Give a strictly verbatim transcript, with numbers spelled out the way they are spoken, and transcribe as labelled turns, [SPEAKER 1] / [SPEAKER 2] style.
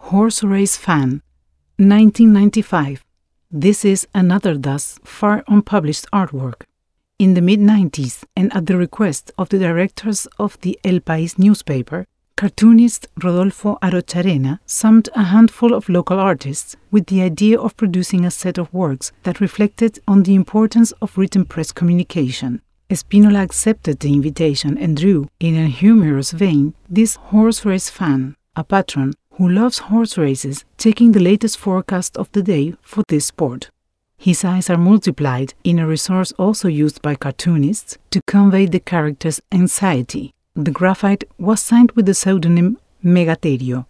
[SPEAKER 1] Horse Race Fan, nineteen ninety-five. This is another thus far unpublished artwork. In the mid nineties, and at the request of the directors of the El País newspaper, cartoonist Rodolfo Arocharena summoned a handful of local artists with the idea of producing a set of works that reflected on the importance of written press communication. Espínola accepted the invitation and drew, in a humorous vein, this horse race fan, a patron who loves horse races, taking the latest forecast of the day for this sport. His eyes are multiplied in a resource also used by cartoonists to convey the character's anxiety. The graphite was signed with the pseudonym Megaterio.